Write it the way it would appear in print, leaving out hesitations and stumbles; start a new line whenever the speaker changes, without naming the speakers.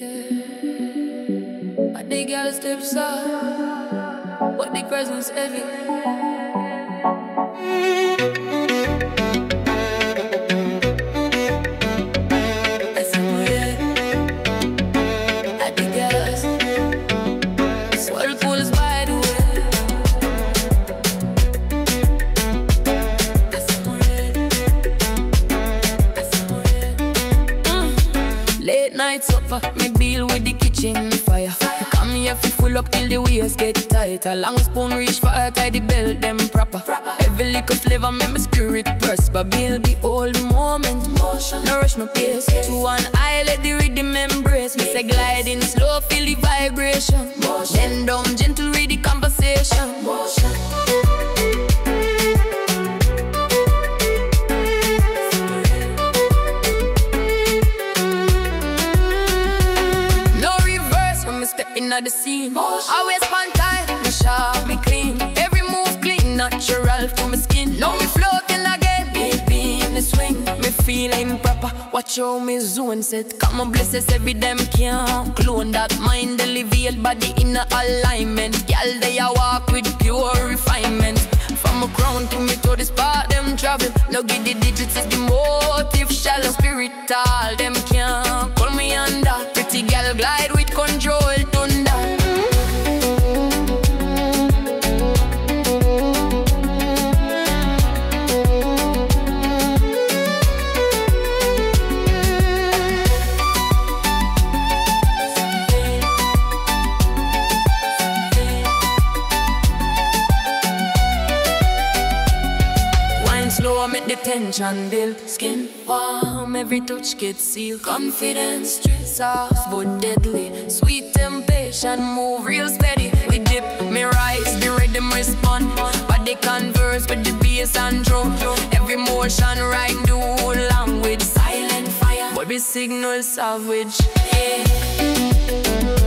But the girl steps up, but the presence heavy. Late night supper, me deal with the kitchen fire. Come here fi full up till the waist get tighter. Long spoon reach for her, tie the belt them proper. Every little flavor make my spirit prosper. Build the old moment, nourish my pace. To one eye, let the rhythm embrace. Me say gliding slow, feel the vibration. Then down gentle, read the conversation. Inna the scene, always on time, me sharp, me clean. Every move clean, natural to my skin. Now me floating again, baby in the swing. Me feeling proper, watch how me zone set. Come on, blesses every damn can't clone that mind, elevate body in a alignment. Girl, they a walk with pure refinement. From a crown to me to the spot, them travel. Now give the digits is the motive, shallow spiritual. Them can't pull me under. Pretty girl glide with control. Slow, make the tension build. Skin warm, every touch gets sealed. Confidence, soft but deadly. Sweet temptation, move real steady. We dip, me rise, the rhythm respond. But they converse with the bass and drum. Every motion right, do language. Silent fire, but we signal savage. Yeah.